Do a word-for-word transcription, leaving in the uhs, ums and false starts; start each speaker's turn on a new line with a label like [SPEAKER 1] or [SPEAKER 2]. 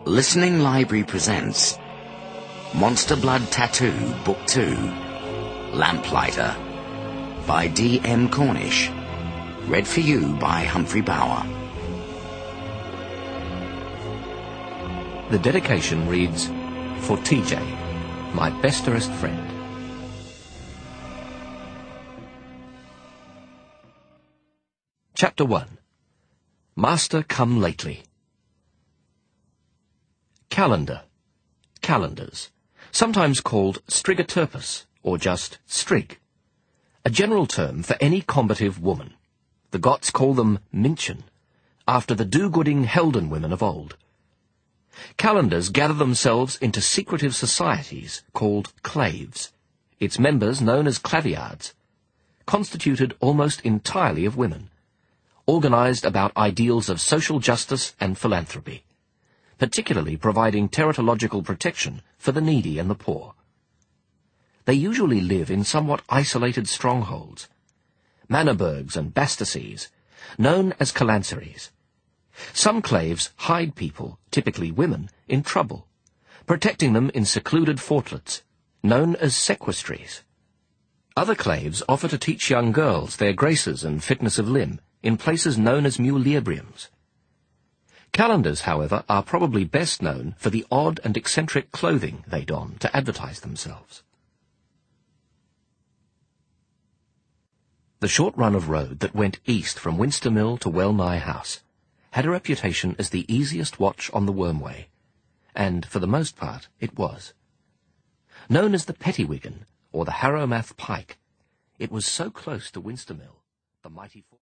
[SPEAKER 1] Listening Library presents Monster Blood Tattoo, Book two, Lamplighter, by D M Cornish. Read for you by Humphrey Bower.
[SPEAKER 2] The dedication reads, "For T J, my besterest friend." Chapter one. Master come lately. Calendar. Calendars. Sometimes called strigoterpus, or just strig. A general term for any combative woman. The Goths call them Minchen, after the do-gooding Helden women of old. Calendars gather themselves into secretive societies called claves, its members known as claviards, constituted almost entirely of women, organized about ideals of social justice and philanthropy, particularly providing teratological protection for the needy and the poor. They usually live in somewhat isolated strongholds, mannerbergs and bastacies, known as calanseries. Some claves hide people, typically women, in trouble, protecting them in secluded fortlets, known as sequestries. Other claves offer to teach young girls their graces and fitness of limb in places known as mulibriums. Calendars, however, are probably best known for the odd and eccentric clothing they don to advertise themselves. The short run of road that went east from Winster Mill to Wellnigh House had a reputation as the easiest watch on the Wormway, and, for the most part, it was. Known as the Pettywigan, or the Harrowmath Pike, it was so close to Winster Mill, the mighty...